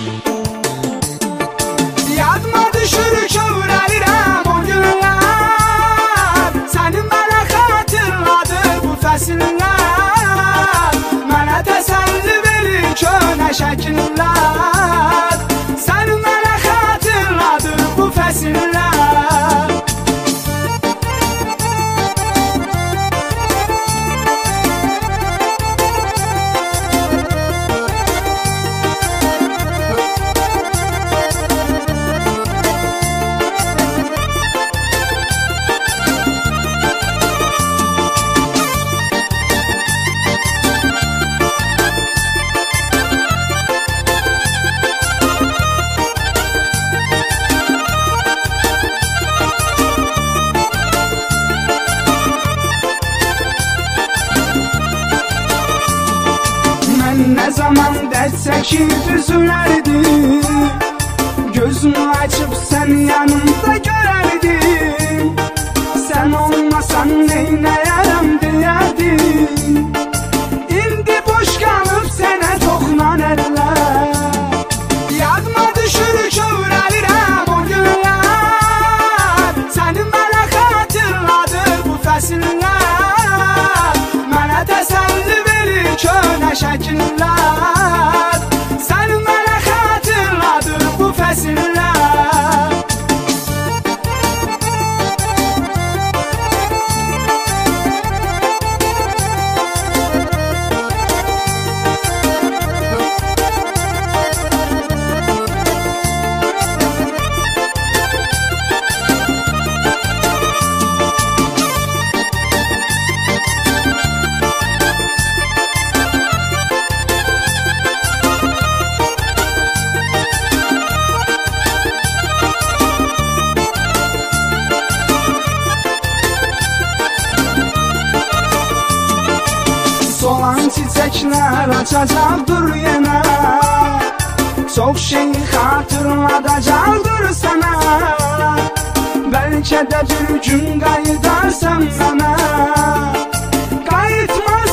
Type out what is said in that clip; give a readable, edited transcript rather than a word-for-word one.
Yadıma düşür kövrəlirəm o günlər, sənin mənə xatırladı bu fəsillər. Mənə təsəlli verir könə şəkillər, sənin mənə xatırladı bu fəsillər. Ne zaman dert çekip üzülerdim, gözümü açıp sen yanımda görerdim. Sen olmasan neyleyerem diyerdim. İndi boş kalıp sene toxunan eller. Yadıma düşür kövrəlirəm o günlər, sənin mənə xatırladı bu fəsillər. Mənə təsəlli verir könə şəkillər, sənin mənə xatırladı bu fəsillər. Solan çiçekler açacaktır yine, çok şey hatırlatacaktır sana. Belki de bir gün kayıtarsam sana, kayıtmaz